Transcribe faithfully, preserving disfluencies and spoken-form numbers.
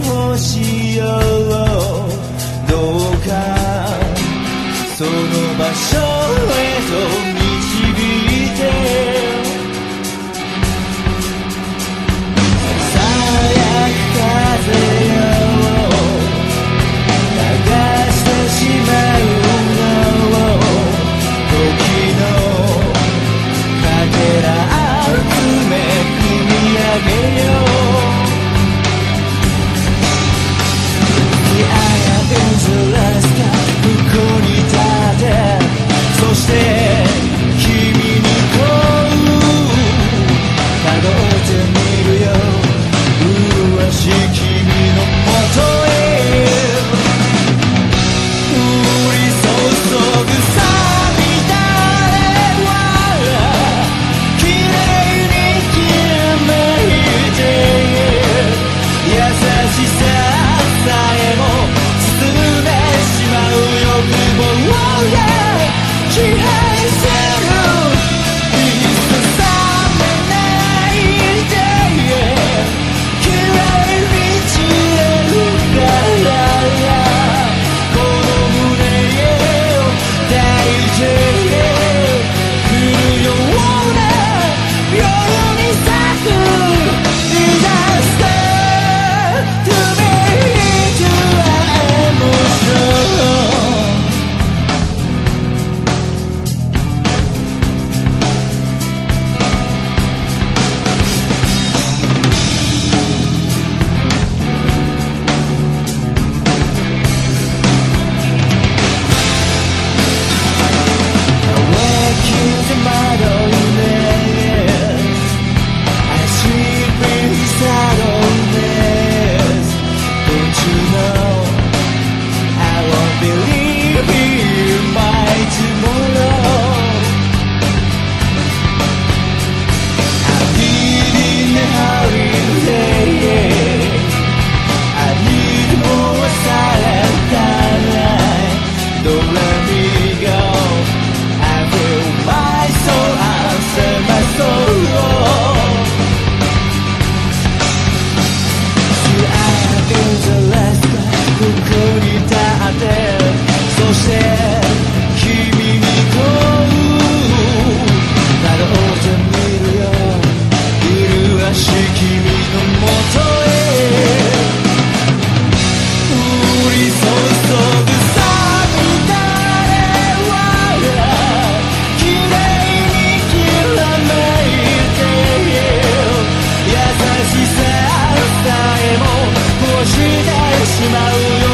しよう。どうかその場所へと導いて。さやく風よ流してしまうのを時のかけら集め組み上げよう。そして君にこうたどってみるよ。麗しい君のもとへ降り注ぐさびたれはきれいにきらめいて、優しささえも包んでしまう欲望を支配する。いっそ冷めないできれいに散れるから、この胸へ抱いてくるような夜に咲く Disaster to me to emotion。そして君にこうたどってみるよ。麗しい君のもとへ降り注ぐさびたれはきれいにきらめいて、優しささえも壊してしまうよ。